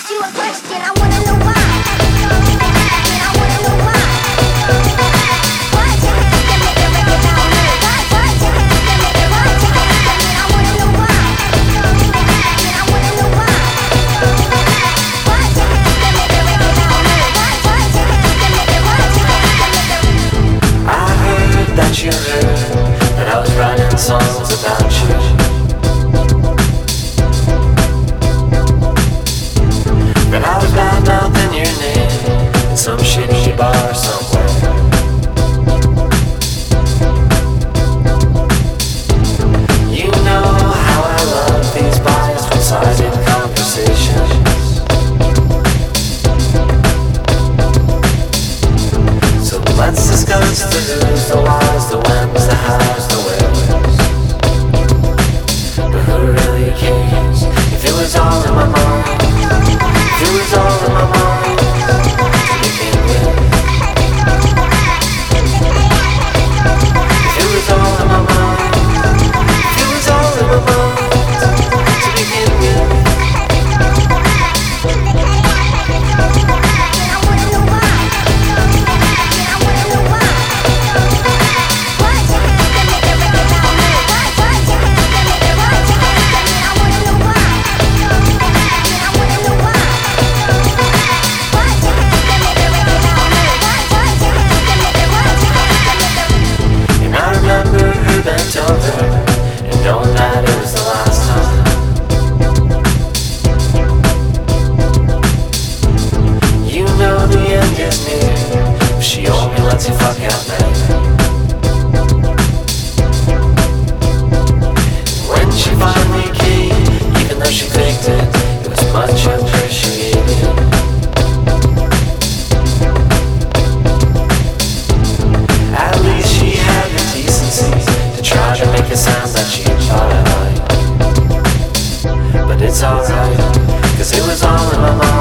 You heard that I was writing songs about you. That I was bad mouthing your name in some shitty bar somewhere. You know how I love these biased, one-sided conversations. So let's discuss the who's, the whys, the whens, the hows, the wheres. But who really cares if it was all in my mind? If it was all in my mind to begin with. If it was all in my mind. If it was all in my mind to begin with. Bent over and knowing that it was the last time. You know the end is near if she only lets you fuck out there. When she finally came, even though she faked it, it was much appreciated. At least she had the decency to try to make it sound that she thought I liked. But it's alright, cause it was all in my mind.